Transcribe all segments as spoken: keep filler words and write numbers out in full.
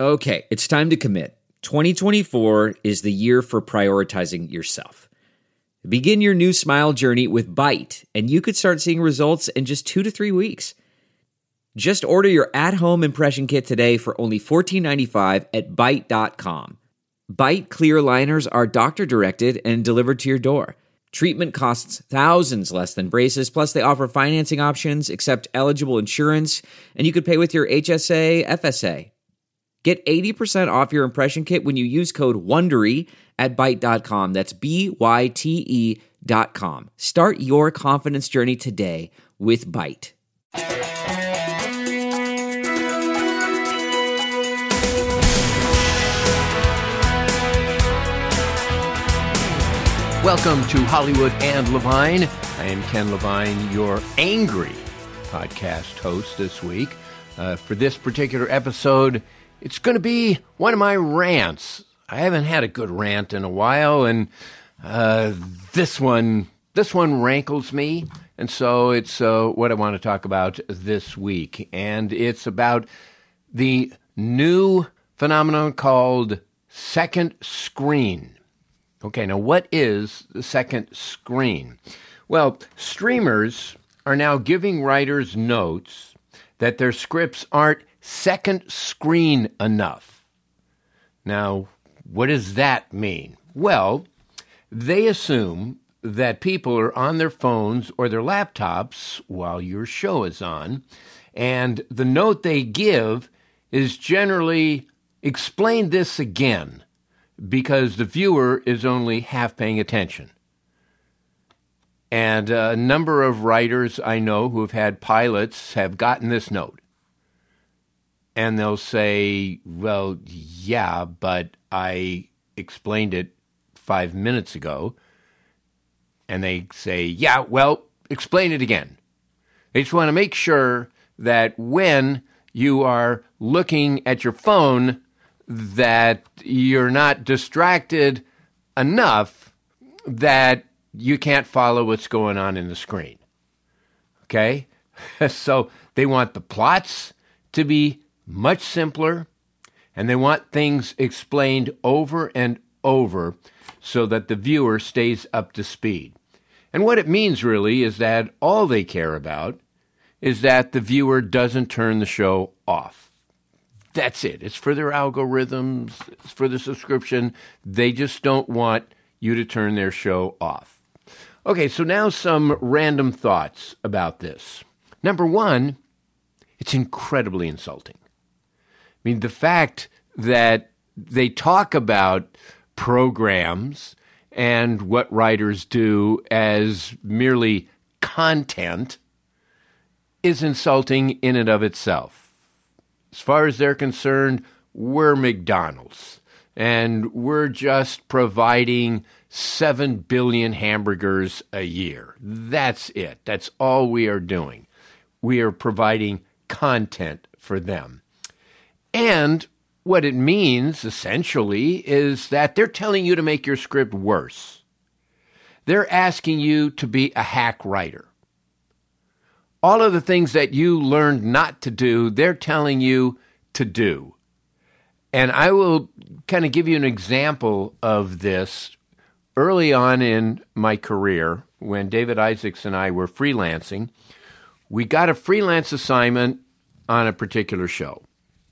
Okay, it's time to commit. twenty twenty-four is the year for prioritizing yourself. Begin your new smile journey with Byte, and you could start seeing results in just two to three weeks. Just order your at-home impression kit today for only fourteen ninety-five at byte dot com. Byte clear aligners are doctor-directed and delivered to your door. Treatment costs thousands less than braces, plus they offer financing options, accept eligible insurance, and you could pay with your H S A, F S A. Get eighty percent off your impression kit when you use code WONDERY at byte dot com. That's B Y T E dot com. Start your confidence journey today with Byte. Welcome to Hollywood and Levine. I am Ken Levine, your angry podcast host this week. Uh, for this particular episode, it's going to be one of my rants. I haven't had a good rant in a while, and uh, this one, this one rankles me, and so it's uh, what I want to talk about this week, and it's about the new phenomenon called second screen. Okay, now what is the second screen? Well, streamers are now giving writers notes that their scripts aren't second screen enough. Now, what does that mean? Well, they assume that people are on their phones or their laptops while your show is on, and the note they give is generally, explain this again, because the viewer is only half paying attention. And a number of writers I know who have had pilots have gotten this note. And they'll say, well, yeah, but I explained it five minutes ago. And they say, yeah, well, explain it again. They just want to make sure that when you are looking at your phone, that you're not distracted enough that you can't follow what's going on in the screen. Okay? So they want the plots to be much simpler, and they want things explained over and over so that the viewer stays up to speed. And what it means really is that all they care about is that the viewer doesn't turn the show off. That's it. It's for their algorithms, it's for the subscription. They just don't want you to turn their show off. Okay, so now some random thoughts about this. Number one, it's incredibly insulting. I mean, the fact that they talk about programs and what writers do as merely content is insulting in and of itself. As far as they're concerned, we're McDonald's, and we're just providing seven billion hamburgers a year. That's it. That's all we are doing. We are providing content for them. And what it means, essentially, is that they're telling you to make your script worse. They're asking you to be a hack writer. All of the things that you learned not to do, they're telling you to do. And I will kind of give you an example of this. Early on in my career, when David Isaacs and I were freelancing, we got a freelance assignment on a particular show.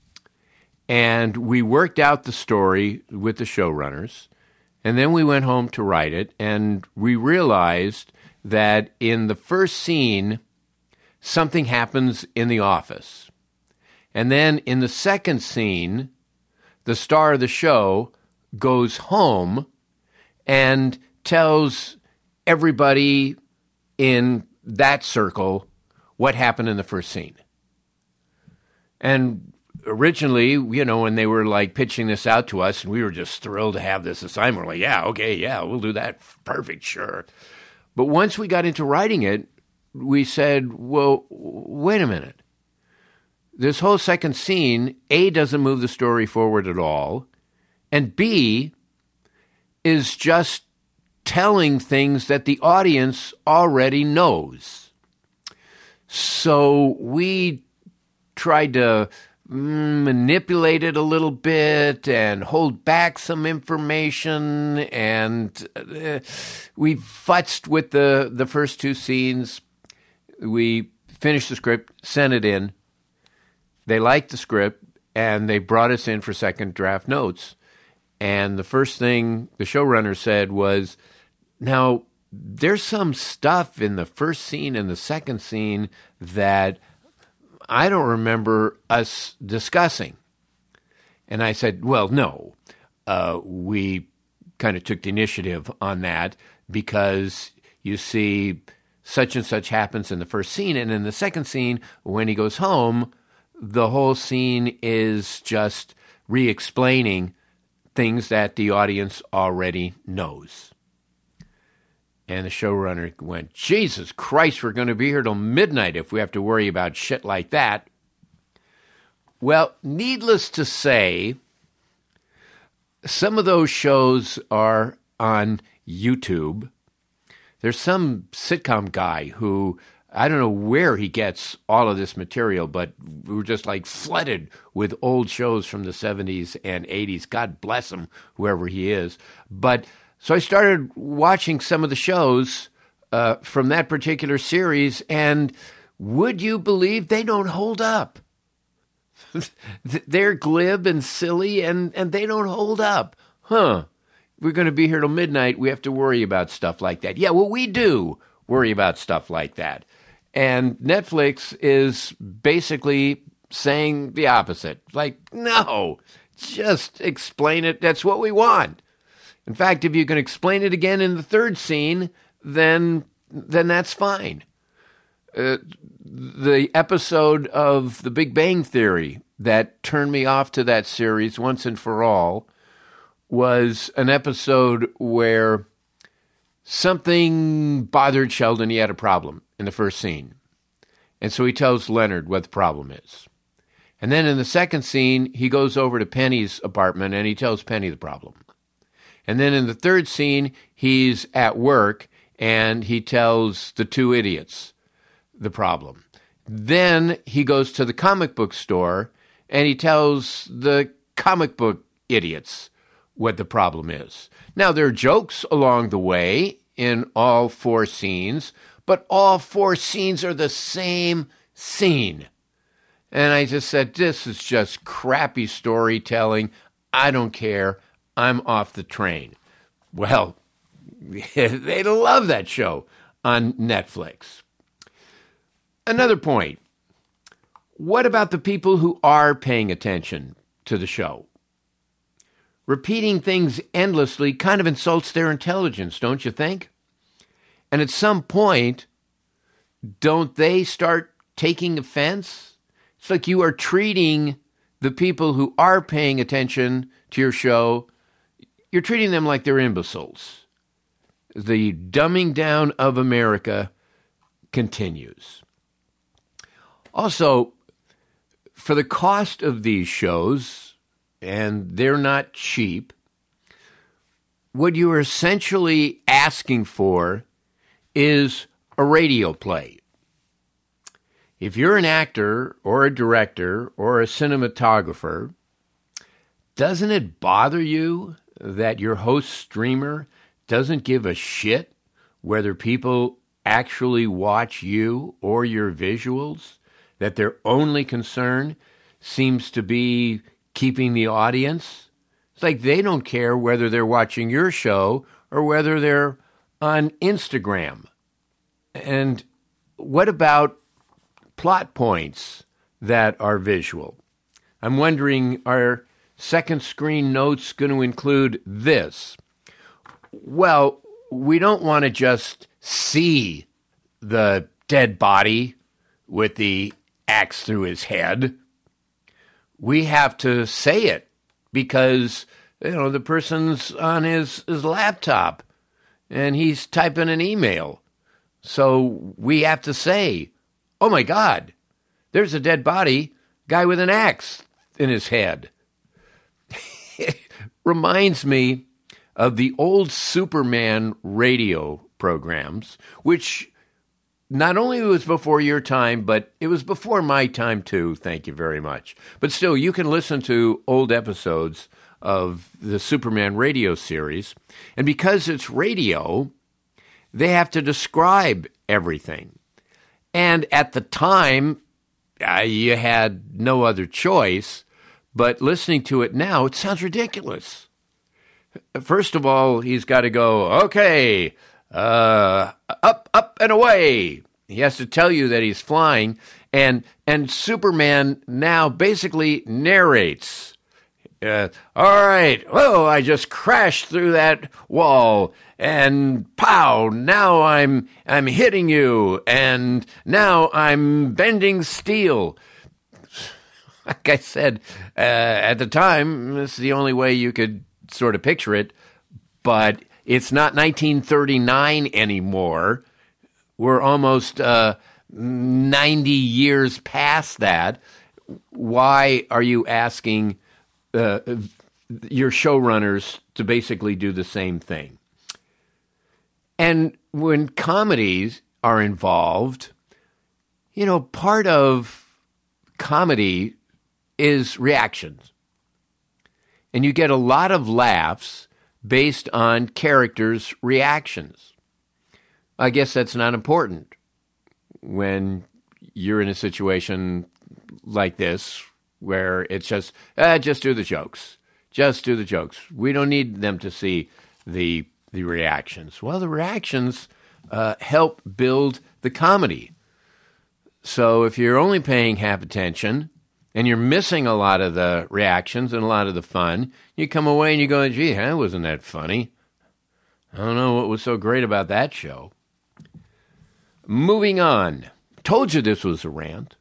And we worked out the story with the showrunners, and then we went home to write it, and we realized that in the first scene, something happens in the office. And then in the second scene, the star of the show goes home and tells everybody in that circle what happened in the first scene. And originally, you know, when they were like pitching this out to us, and we were just thrilled to have this assignment, we're like, yeah, okay, yeah, we'll do that. Perfect, sure. But once we got into writing it, we said, well, wait a minute. This whole second scene, A, doesn't move the story forward at all, and B, is just telling things that the audience already knows. So we tried to mm, manipulate it a little bit and hold back some information. And uh, we futzed with the, the first two scenes. We finished the script, sent it in. They liked the script, and they brought us in for second draft notes. And the first thing the showrunner said was, now, there's some stuff in the first scene and the second scene that I don't remember us discussing. And I said, well, no, uh, we kind of took the initiative on that because you see such and such happens in the first scene. And in the second scene, when he goes home, the whole scene is just re-explaining things that the audience already knows. And the showrunner went, Jesus Christ, we're going to be here till midnight if we have to worry about shit like that. Well, needless to say, some of those shows are on YouTube. There's some sitcom guy who, I don't know where he gets all of this material, but we're just like flooded with old shows from the seventies and eighties. God bless him, whoever he is. But so I started watching some of the shows uh, from that particular series, and would you believe they don't hold up? They're glib and silly, and, and they don't hold up. Huh. We're going to be here till midnight. We have to worry about stuff like that. Yeah, well, we do worry about stuff like that. And Netflix is basically saying the opposite. Like, no, just explain it. That's what we want. In fact, if you can explain it again in the third scene, then then that's fine. Uh, the episode of The Big Bang Theory that turned me off to that series once and for all was an episode where something bothered Sheldon. He had a problem in the first scene. And so he tells Leonard what the problem is. And then in the second scene, he goes over to Penny's apartment and he tells Penny the problem. And then in the third scene, he's at work and he tells the two idiots the problem. Then he goes to the comic book store and he tells the comic book idiots what the problem is. Now, there are jokes along the way in all four scenes, but all four scenes are the same scene. And I just said, this is just crappy storytelling. I don't care. I'm off the train. Well, they love that show on Netflix. Another point. What about the people who are paying attention to the show? Repeating things endlessly kind of insults their intelligence, don't you think? And at some point, don't they start taking offense? It's like you are treating the people who are paying attention to your show, you're treating them like they're imbeciles. The dumbing down of America continues. Also, for the cost of these shows, and they're not cheap, what you are essentially asking for is a radio play. If you're an actor or a director or a cinematographer, doesn't it bother you that your host streamer doesn't give a shit whether people actually watch you or your visuals? That their only concern seems to be keeping the audience? It's like they don't care whether they're watching your show or whether they're on Instagram. And what about plot points that are visual? I'm wondering, are second screen notes going to include this? Well, we don't want to just see the dead body with the axe through his head. We have to say it because, you know, the person's on his, his laptop and he's typing an email. So we have to say, oh my God, there's a dead body, guy with an axe in his head. It reminds me of the old Superman radio programs, which not only it was before your time, but it was before my time too. Thank you very much. But still, you can listen to old episodes of the Superman radio series. And because it's radio, they have to describe everything. And at the time, uh, you had no other choice. But listening to it now, it sounds ridiculous. First of all, he's got to go, okay, uh, up, up, and away. He has to tell you that he's flying. And and Superman now basically narrates. Uh, all right, oh, I just crashed through that wall. And pow, now I'm I'm hitting you. And now I'm bending steel. Like I said, uh, at the time, this is the only way you could sort of picture it, but it's not nineteen thirty-nine anymore. We're almost uh, ninety years past that. Why are you asking uh, your showrunners to basically do the same thing? And when comedies are involved, you know, part of comedy is reactions. And you get a lot of laughs based on characters' reactions. I guess that's not important when you're in a situation like this where it's just, eh, just do the jokes. Just do the jokes. We don't need them to see the the reactions. Well, the reactions uh, help build the comedy. So if you're only paying half attention and you're missing a lot of the reactions and a lot of the fun, you come away and you go, gee, that wasn't that funny. I don't know what was so great about that show. Moving on. Told you this was a rant.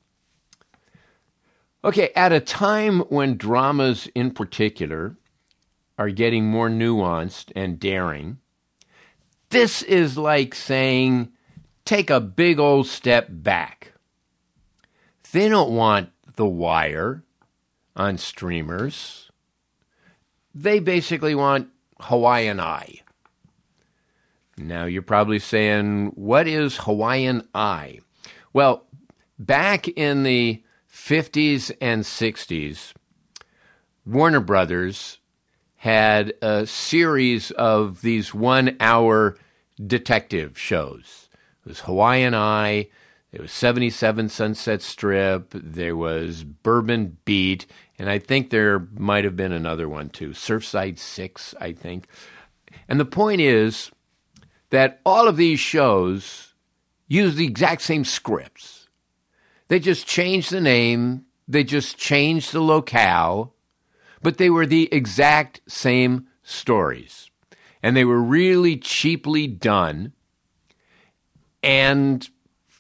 Okay, at a time when dramas in particular are getting more nuanced and daring, this is like saying, take a big old step back. They don't want The Wire on streamers. They basically want Hawaiian Eye. Now, you're probably saying, what is Hawaiian Eye? Well, back in the fifties and sixties, Warner Brothers had a series of these one-hour detective shows. It was Hawaiian Eye, there was seventy-seven Sunset Strip, there was Bourbon Beat, and I think there might have been another one too, Surfside Six, I think. And the point is that all of these shows use the exact same scripts. They just changed the name, they just changed the locale, but they were the exact same stories. And they were really cheaply done. And,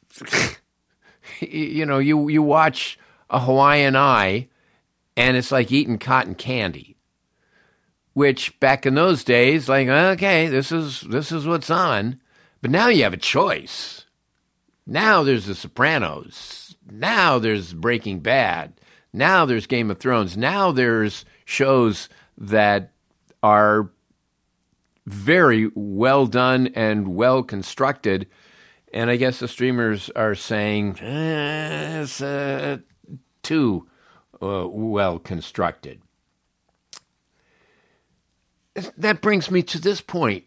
you know, you, you watch a Hawaiian Eye, and it's like eating cotton candy. Which, back in those days, like, okay, this is this is what's on. But now you have a choice. Now there's The Sopranos. Now there's Breaking Bad. Now there's Game of Thrones. Now there's shows that are very well done and well constructed. And I guess the streamers are saying, eh, it's uh, too uh, well constructed. That brings me to this point.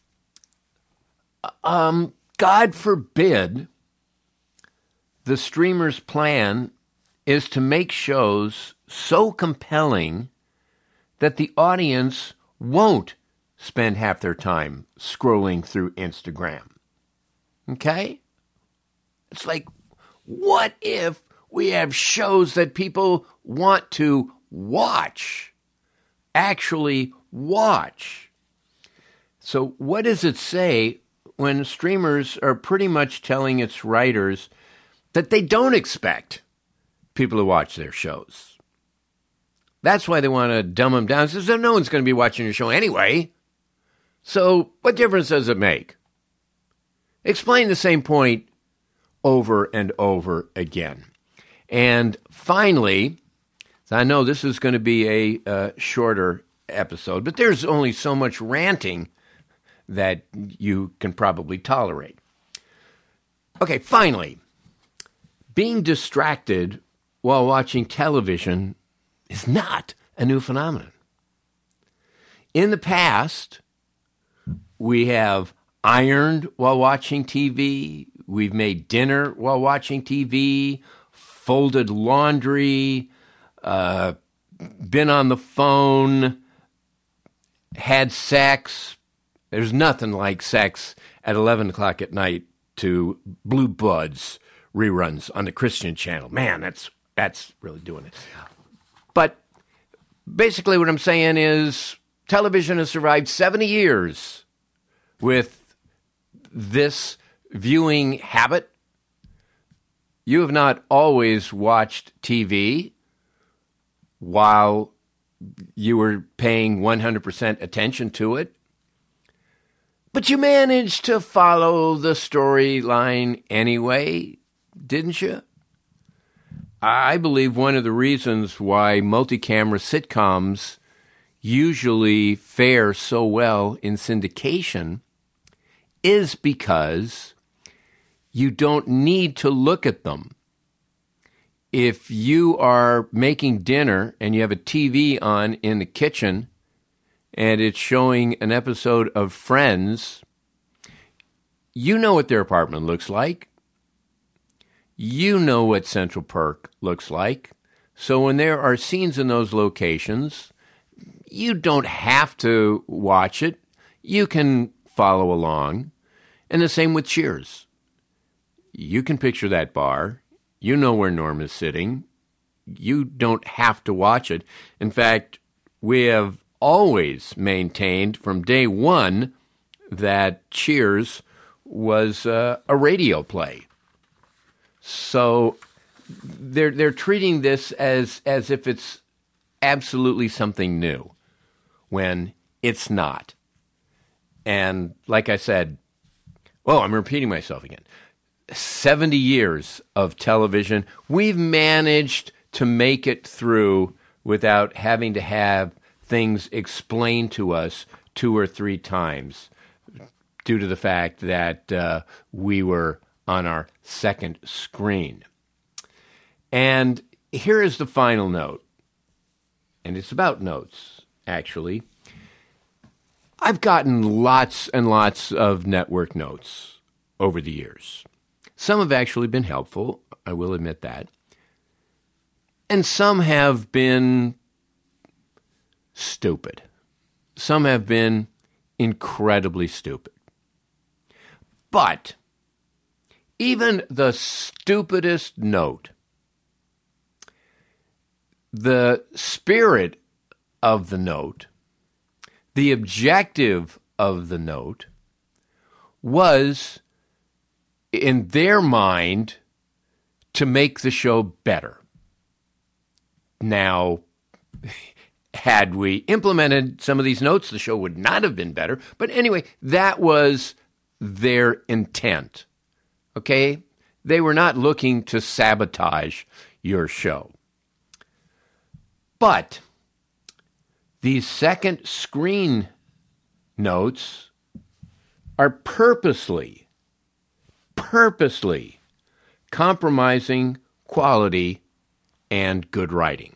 Um, God forbid the streamer's plan is to make shows so compelling that the audience won't spend half their time scrolling through Instagram. Okay? It's like, what if we have shows that people want to watch? Actually watch. So what does it say when streamers are pretty much telling its writers that they don't expect people to watch their shows? That's why they want to dumb them down. Says no one's going to be watching your show anyway. So what difference does it make? Explain the same point over and over again. And finally, I know this is going to be a uh, shorter episode, but there's only so much ranting that you can probably tolerate. Okay, finally, being distracted while watching television is not a new phenomenon. In the past, we have ironed while watching T V, we've made dinner while watching T V, folded laundry, uh, been on the phone, had sex. There's nothing like sex at eleven o'clock at night to Blue Bloods reruns on the Christian Channel. Man, that's that's really doing it. But basically what I'm saying is television has survived seventy years with this viewing habit. You have not always watched T V while you were paying one hundred percent attention to it, but you managed to follow the storyline anyway, didn't you? I believe one of the reasons why multi-camera sitcoms usually fare so well in syndication is because you don't need to look at them. If you are making dinner and you have a T V on in the kitchen and it's showing an episode of Friends, you know what their apartment looks like. You know what Central Perk looks like. So when there are scenes in those locations, you don't have to watch it. You can follow along. And the same with Cheers. You can picture that bar. You know where Norm is sitting. You don't have to watch it. In fact, we have always maintained from day one that Cheers was uh, a radio play. So they're they're treating this as as if it's absolutely something new, when it's not. And like I said, well, I'm repeating myself again. seventy years of television, we've managed to make it through without having to have things explained to us two or three times due to the fact that uh, we were on our second screen. And here is the final note, and it's about notes, actually. I've gotten lots and lots of network notes over the years. Some have actually been helpful, I will admit that. And some have been stupid. Some have been incredibly stupid. But even the stupidest note, the spirit of the note, the objective of the note was, in their mind, to make the show better. Now, had we implemented some of these notes, the show would not have been better. But anyway, that was their intent. Okay? They were not looking to sabotage your show. But these second screen notes are purposely, purposely compromising quality and good writing.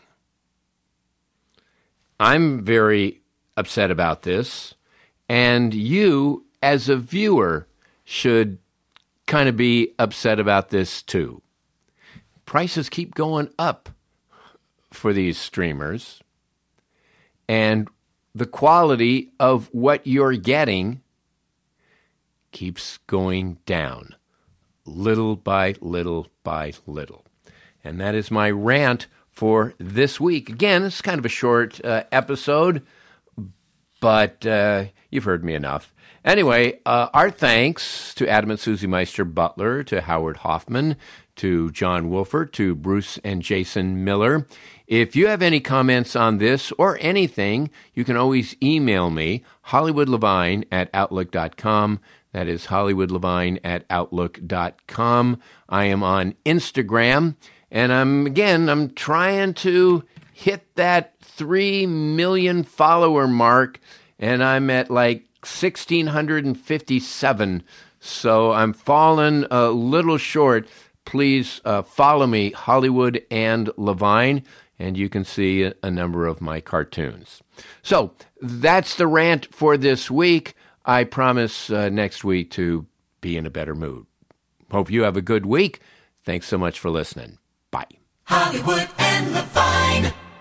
I'm very upset about this, and you, as a viewer, should kind of be upset about this too. Prices keep going up for these streamers, and the quality of what you're getting keeps going down, little by little by little. And that is my rant for this week. Again, it's kind of a short uh, episode, but uh, you've heard me enough. Anyway, uh, our thanks to Adam and Susie Meister Butler, to Howard Hoffman, to John Wolfert, to Bruce and Jason Miller. If you have any comments on this or anything, you can always email me, hollywoodlevine at outlook dot com. That is hollywoodlevine at outlook dot com. I am on Instagram, and I'm, again, I'm trying to hit that three million follower mark, and I'm at like one thousand six hundred fifty-seven So I'm falling a little short. Please uh, follow me, Hollywood and Levine, and you can see a, a number of my cartoons. So that's the rant for this week. I promise uh, next week to be in a better mood. Hope you have a good week. Thanks so much for listening. Bye. Hollywood and Levine.